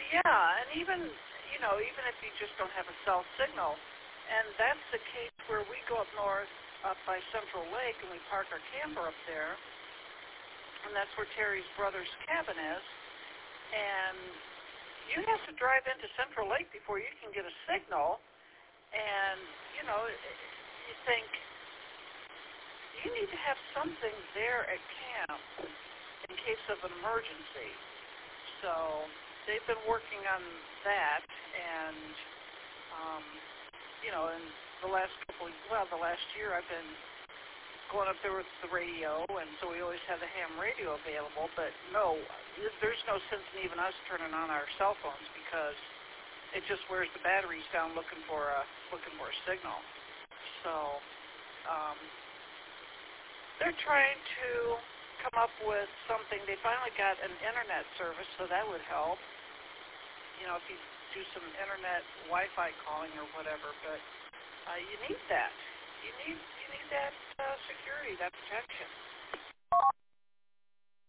Yeah, and even, even if you just don't have a cell signal, and that's the case where we go up north, up by Central Lake, and we park our camper up there, and that's where Terry's brother's cabin is, and you have to drive into Central Lake before you can get a signal, and, you think, you need to have something there at camp in case of an emergency. So they've been working on that, and, in the last year I've been going up there with the radio, and so we always have the ham radio available, but no, there's no sense in even us turning on our cell phones because it just wears the batteries down looking for a signal. So they're trying to come up with something. They finally got an internet service, so that would help. If you do some internet Wi-Fi calling or whatever, but you need that. You need that security, that protection.